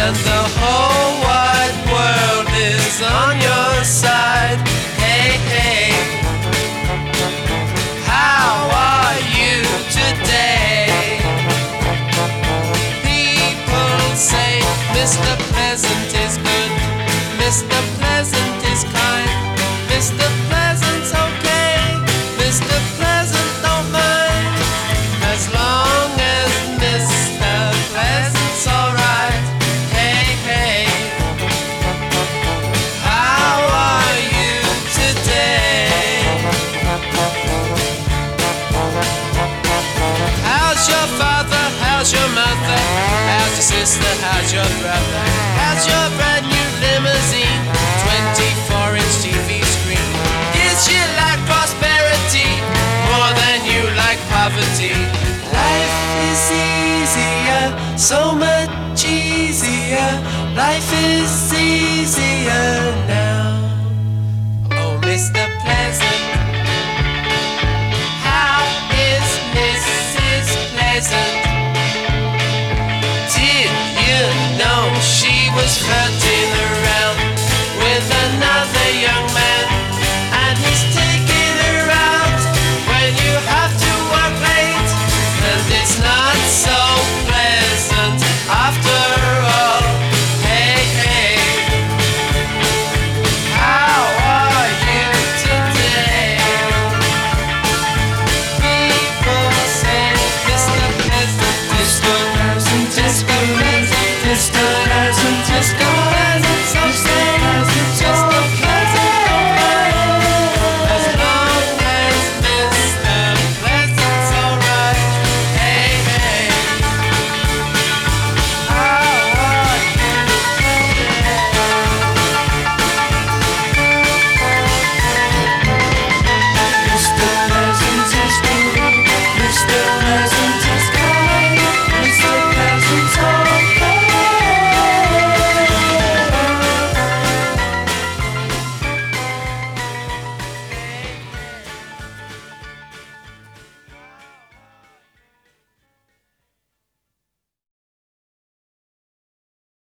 and the whole wide world is on your side. Hey, hey, how are you today? People say Mr. Pleasant is good, Mr. Pleasant is kind, Mr. Pleasant's okay, Mr. Pleasant don't mind, as long as Mr. Pleasant's alright. Hey, hey, how are you today? How's your father? How's your mother? How's your sister? How's your brother? How's your brand new limousine? 24-inch TV screen. Is she like prosperity more than you like poverty? Life is easier, so much easier. Life is easier now. Oh, Mr. Pleasant, how is Mrs. Pleasant? Did you know she was flirting around with another young man, and he's taking her out when you have to work late, and it's not so pleasant after all. Hey, hey, how are you today? People say Mr. Pleasant is good, Mr. Pleasant is good, Mr. Pleasant is good.